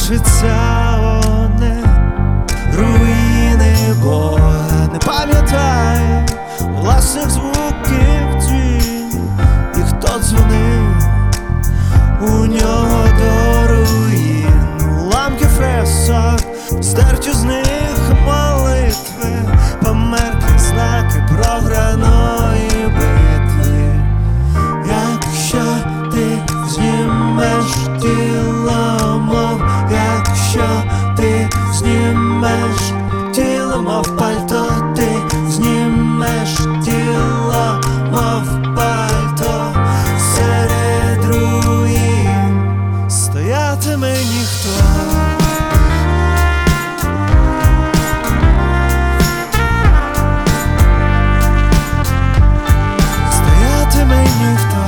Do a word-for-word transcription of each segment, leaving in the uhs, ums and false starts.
лишиться одне — руїни Бога. Не пам'ятаю власних звуків дзвін, і хто дзвонив у нього до руїн. Уламки фресок, стерті з них молитви, померклі знаки програної битви. Якщо ти знімеш тіло, мов, якщо ти знімеш тіло, мов пальто, ти знімеш тіло, мов пальто, серед руїн стоятиме ніхто. Стоятиме ніхто.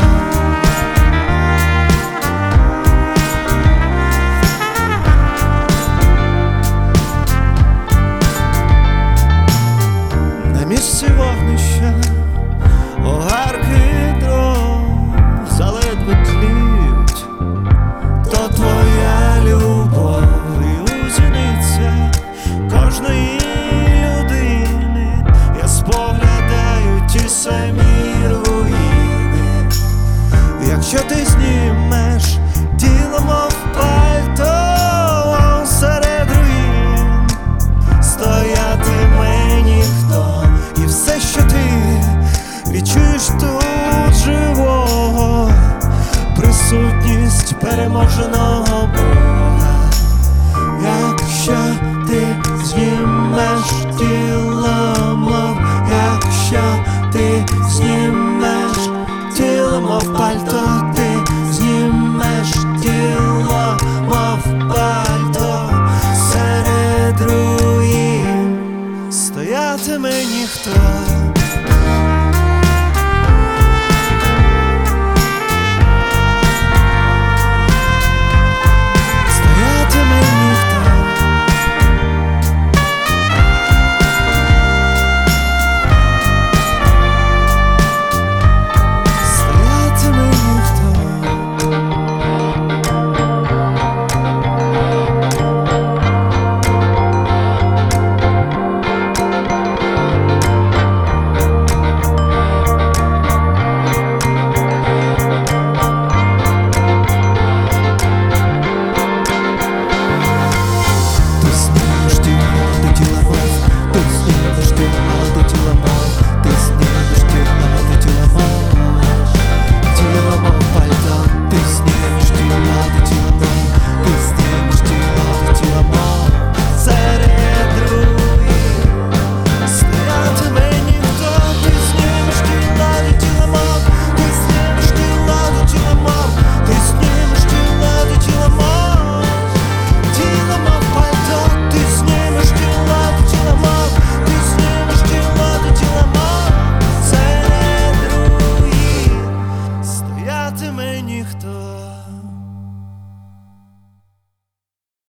На місці вогнища огарки дров заледве тліють, то твоя любов і у зіницях кожної людини я споглядаю ті самі руїни. Якщо ти знімеш тіло, мов пальто, серед руїн стоятиме ніхто. І все, що ти відчуєш тут живого, присутність переможеного Бога. Якщо ти знімеш тіло,